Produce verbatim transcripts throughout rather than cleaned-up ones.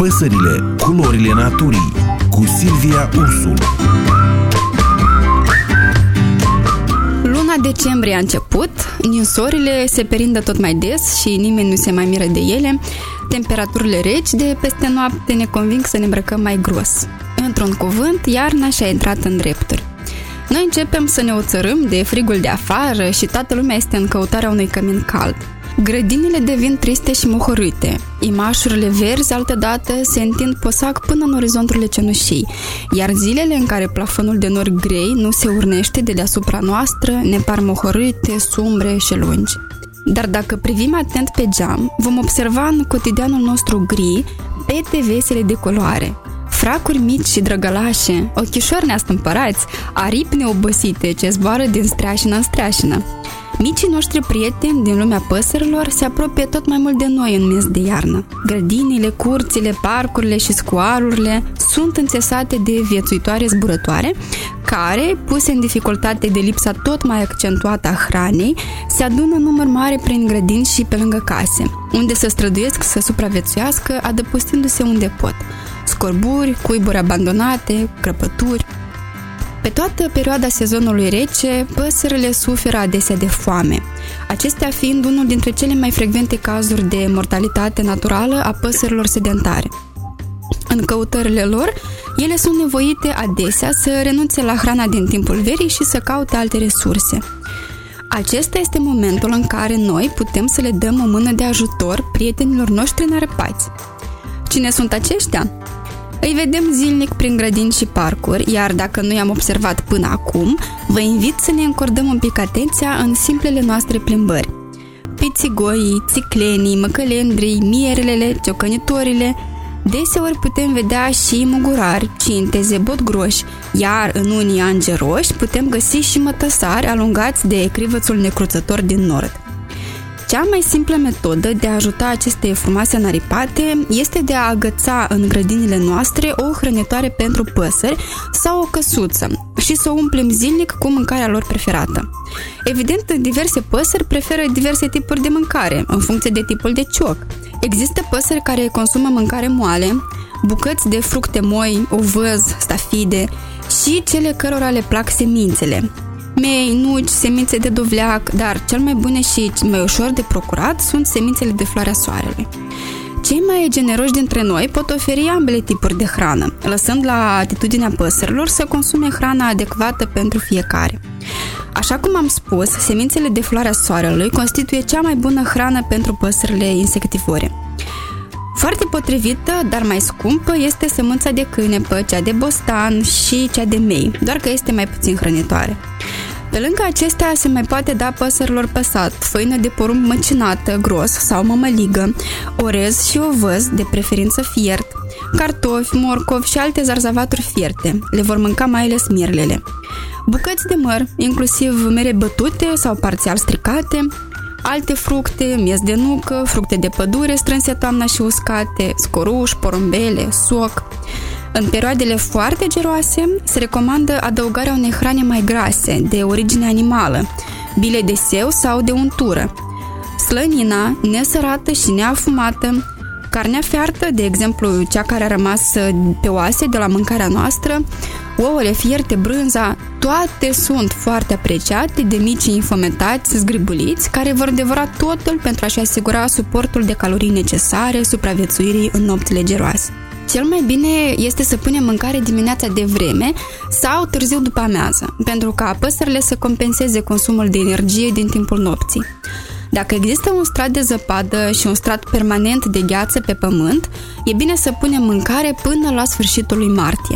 Păsările, culorile naturii, cu Silvia Ursu. Luna decembrie a început, ninsorile se perindă tot mai des și nimeni nu se mai miră de ele. Temperaturile reci de peste noapte ne conving să ne îmbrăcăm mai gros. Într-un cuvânt, iarna și-a intrat în drepturi. Noi începem să ne oțărâm de frigul de afară și toată lumea este în căutarea unui cămin cald. Grădinile devin triste și mohorâte. Imașurile verzi altădată se întind posac până în orizonturile cenușii, iar zilele în care plafonul de nori grei nu se urnește de deasupra noastră ne par mohorâte, sumbre și lungi. Dar dacă privim atent pe geam, vom observa în cotidianul nostru gri pete vesele de culoare, fracuri mici și drăgălașe, ochișori neastâmpărați, aripi neobosite ce zboară din streașină în streașină. Micii noștri prieteni din lumea păsărilor se apropie tot mai mult de noi în mes de iarnă. Grădinile, curțile, parcurile și scoarurile sunt înțesate de viețuitoare zburătoare, care, puse în dificultate de lipsa tot mai accentuată a hranei, se adună în număr mare prin grădini și pe lângă case, unde se străduiesc să supraviețuiască, adăpostindu-se unde pot. Scorburi, cuiburi abandonate, crăpături. Pe toată perioada sezonului rece, păsările suferă adesea de foame, acestea fiind unul dintre cele mai frecvente cazuri de mortalitate naturală a păsărilor sedentare. În căutările lor, ele sunt nevoite adesea să renunțe la hrana din timpul verii și să caute alte resurse. Acesta este momentul în care noi putem să le dăm o mână de ajutor prietenilor noștri înarăpați. Cine sunt aceștia? Îi vedem zilnic prin grădini și parcuri, iar dacă nu i-am observat până acum, vă invit să ne încordăm un pic atenția în simplele noastre plimbări. Pițigoii, țiclenii, măcălendrii, mierelele, ciocănitorile. Deseori putem vedea și mugurari, cinteze, botgroși, iar în unii angeroși putem găsi și mătăsari alungați de crivățul necruțător din nord. Cea mai simplă metodă de a ajuta aceste frumoase înaripate este de a agăța în grădinile noastre o hrănitoare pentru păsări sau o căsuță și să o umplem zilnic cu mâncarea lor preferată. Evident, diverse păsări preferă diverse tipuri de mâncare, în funcție de tipul de cioc. Există păsări care consumă mâncare moale, bucăți de fructe moi, ovăz, stafide și cele cărora le plac semințele. Mei, nuci, semințe de dovleac, dar cel mai bune și mai ușor de procurat sunt semințele de floarea soarelui. Cei mai generoși dintre noi pot oferi ambele tipuri de hrană, lăsând la atitudinea păsărilor să consume hrana adecvată pentru fiecare. Așa cum am spus, semințele de floarea soarelui constituie cea mai bună hrană pentru păsările insectivore. Foarte potrivită, dar mai scumpă, este sămânța de cânepă, cea de bostan și cea de mei, doar că este mai puțin hrănitoare. Pe lângă acestea se mai poate da păsărilor păsat, făină de porumb măcinată, gros sau mămăligă, orez și ovăz, de preferință fiert, cartofi, morcovi și alte zarzavaturi fierte. Le vor mânca mai ales mierlele. Bucăți de măr, inclusiv mere bătute sau parțial stricate, alte fructe, miez de nucă, fructe de pădure strânse toamna și uscate, scoruși, porumbele, soc. În perioadele foarte geroase se recomandă adăugarea unei hrane mai grase, de origine animală, bile de seu sau de untură, slănina, nesărată și neafumată, carnea fiartă, de exemplu cea care a rămas pe oase de la mâncarea noastră, ouăle fierte, brânza, toate sunt foarte apreciate de micii infometați zgribuliți care vor devora totul pentru a-și asigura suportul de calorii necesare supraviețuirii în nopțile geroase. Cel mai bine este să punem mâncare dimineața de vreme sau târziu după amiază, pentru ca păsările să compenseze consumul de energie din timpul nopții. Dacă există un strat de zăpadă și un strat permanent de gheață pe pământ, e bine să punem mâncare până la sfârșitul lui martie.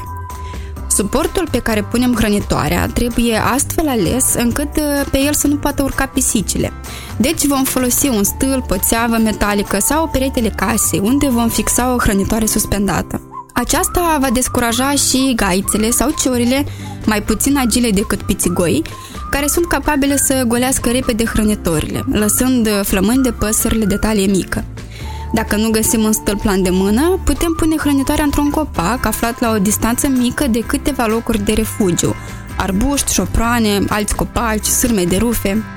Suportul pe care punem hrănitoarea trebuie astfel ales încât pe el să nu poată urca pisicile. Deci vom folosi un stâlp, o țeavă metalică sau peretele casei, unde vom fixa o hrănitoare suspendată. Aceasta va descuraja și gaițele sau ciorile, mai puțin agile decât pițigoii, care sunt capabile să golească repede hrănitorile, lăsând flămâni de păsările de talie mică. Dacă nu găsim un stâlp la îndemână, putem pune hrănitoarea într-un copac aflat la o distanță mică de câteva locuri de refugiu, arbuști, șoproane, alți copaci, sârme de rufe.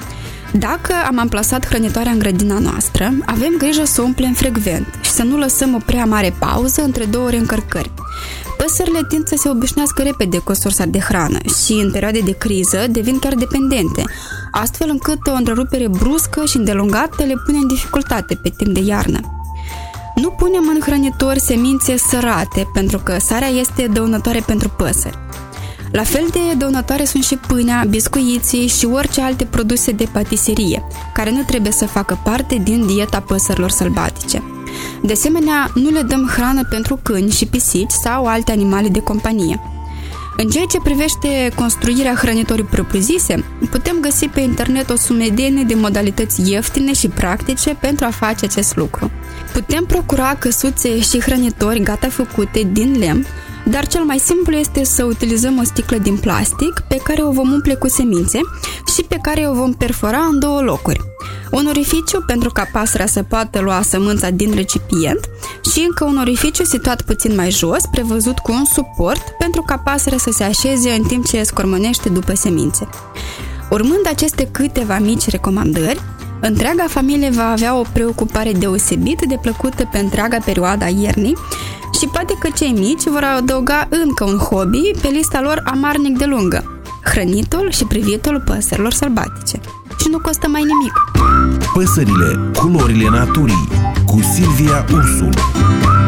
Dacă am amplasat hrănitoarea în grădina noastră, avem grijă să o umplem frecvent și să nu lăsăm o prea mare pauză între două reîncărcări. Păsările tind să se obișnuiască repede cu sursa de hrană și în perioade de criză devin chiar dependente, astfel încât o întrerupere bruscă și îndelungată le pune în dificultate pe timp de iarnă. Nu punem în hrănitori semințe sărate, pentru că sarea este dăunătoare pentru păsări. La fel de dăunătoare sunt și pâinea, biscuiții și orice alte produse de patiserie, care nu trebuie să facă parte din dieta păsărilor sălbatice. De asemenea, nu le dăm hrană pentru câini și pisici sau alte animale de companie. În ceea ce privește construirea hrănitorii propriu-zise, putem găsi pe internet o sumedenie de modalități ieftine și practice pentru a face acest lucru. Putem procura căsuțe și hrănitori gata făcute din lemn, dar cel mai simplu este să utilizăm o sticlă din plastic pe care o vom umple cu semințe și pe care o vom perfora în două locuri. Un orificiu pentru ca pasărea să poată lua sămânța din recipient și încă un orificiu situat puțin mai jos, prevăzut cu un suport pentru ca pasărea să se așeze în timp ce scormonește după semințe. Urmând aceste câteva mici recomandări, întreaga familie va avea o preocupare deosebit de plăcută pe întreaga perioadă a iernii și poate că cei mici vor adăuga încă un hobby pe lista lor amarnic de lungă: hrănitul și privitul păsărilor sălbatice. Și nu costă mai nimic. Păsările, culorile naturii, cu Silvia Ursul.